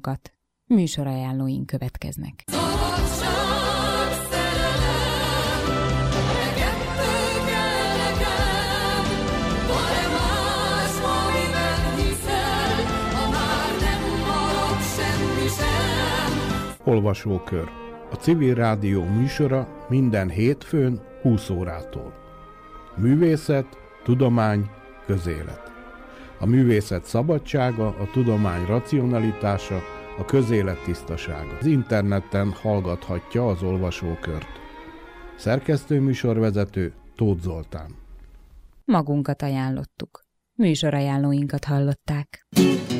magunkat. Műsorajánlóink következnek. Olvasókör. A Civil Rádió műsora minden hétfőn 20 órától. Művészet, tudomány, közélet. A művészet szabadsága, a tudomány racionalitása, a közélet tisztasága. Az interneten hallgathatja az olvasókört. Szerkesztő-műsorvezető Tóth Zoltán. Magunkat ajánlottuk. Műsorajánlóinkat hallották.